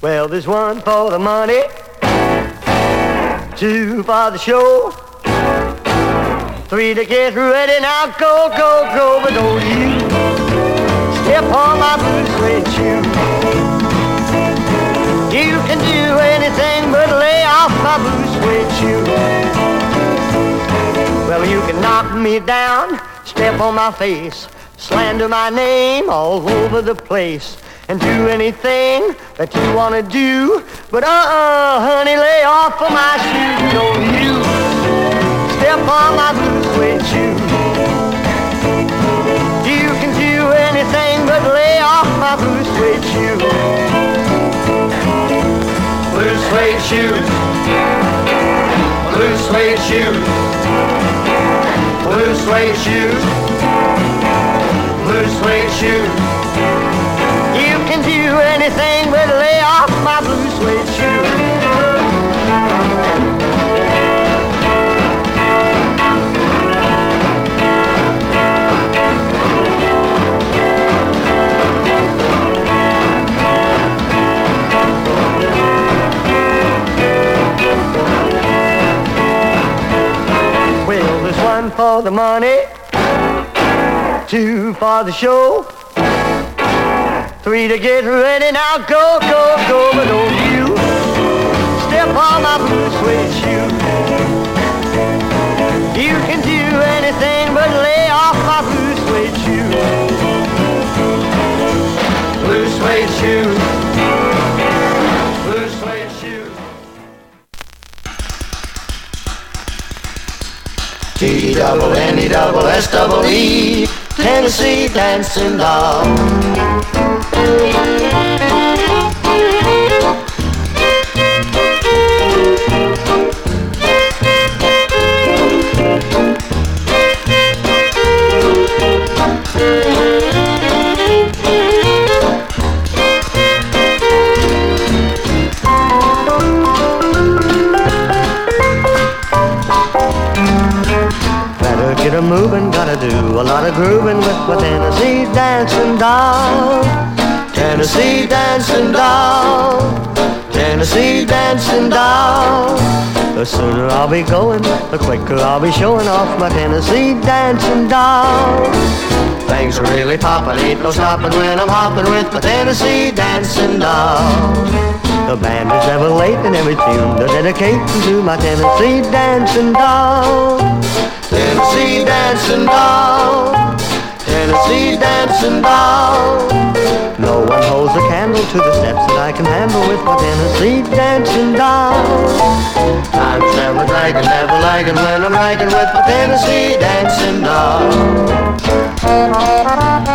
Well, there's one for the money, two for the show, three to get ready. Now go, go, go, but don't you step on my blue suede shoe. You can do anything but lay off my blue suede shoe. Well, you can knock me down, step on my face, slander my name all over the place, and do anything that you want to do. But honey, lay off of my shoe. Don't you step on my blue suede shoe. You can do anything but lay off my blue suede shoe. Blue suede shoes, blue suede shoes, blue suede shoes, blue suede shoes. You can do anything but lay off my blue suede shoes. Well, there's one for the money, two for the show, three to get ready. Now go, go, go, but don't you step on my blue suede shoe. You can do anything but lay off my blue suede shoe. Blue suede shoes, blue suede shoes. T-double-N-E-double-S-double-E, Tennessee Dancing Doll. Better get a moving, gotta do a lot of grooving with my Tennessee Dancing Doll. Tennessee Dancing Doll, Tennessee Dancing Doll. The sooner I'll be going, the quicker I'll be showing off my Tennessee Dancing Doll. Things are really poppin', ain't no stopping when I'm hopping with my Tennessee Dancing Doll. The band is never late in every tune they're dedicating to my Tennessee Dancing Doll. Tennessee Dancing Doll, Tennessee Dancing Doll. No one holds a candle to the steps that I can handle with my Tennessee Dancing Doll. Time's never dragging, never lagging when I'm ragging with my Tennessee Dancing Doll.